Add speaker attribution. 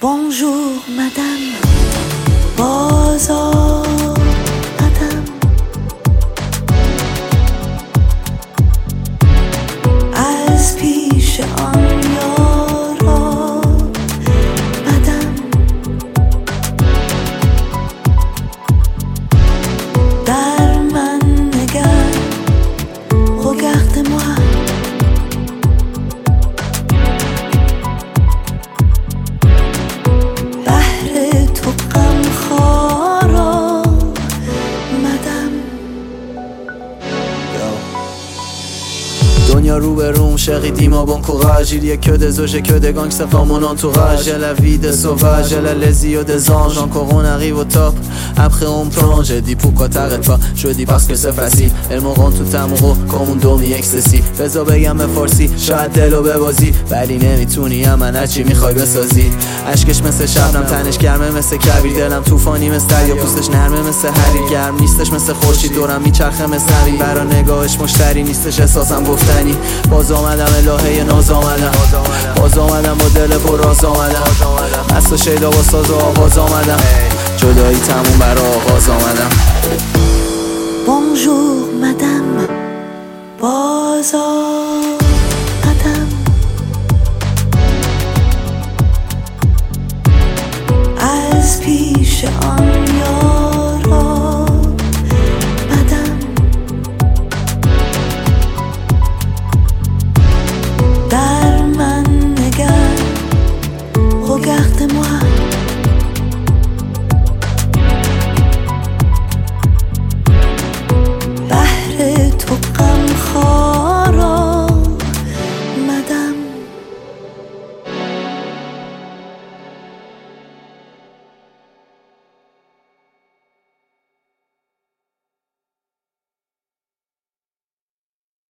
Speaker 1: Bonjour madame بازار قدم از پیش آن یارا بدم در من نگر regarde-moi
Speaker 2: دنیا رو به روم شقیدیم à bon courage. Il y a que des oges et que des gangsters dans mon entourage. J'ai la vie des sauvages, j'ai la les yeux des anges. Encore on arrive au top, après on plonge. J'ai dit pourquoi t'arrêtes pas, je dis parce que c'est facile. Elles me rendent tout amoureux comme un dormi excessif. بذار بگم به فارسی شاید دلو ببازی، ولی نمیتونی من چی میخوای بسازی. اشکش مثل شبنم، تنش گرمه مثل کبیر، دلم طوفانی مثل دریا، پوستش نرمه مثل حریر، گرم نیستش مثل خورشید، دورم میچرخه مثل زمین، برا نگاهش مشتری نیستش احساسم گفتنی. باز آمدم الهه ناز آمدم، باز آمدم با دل پر راز آمدم، مست و شیدا با ساز و آواز آمدم، جدایی تموم برا آغاز آمدم.
Speaker 1: Bonjour madame بازار قدم از پیش آن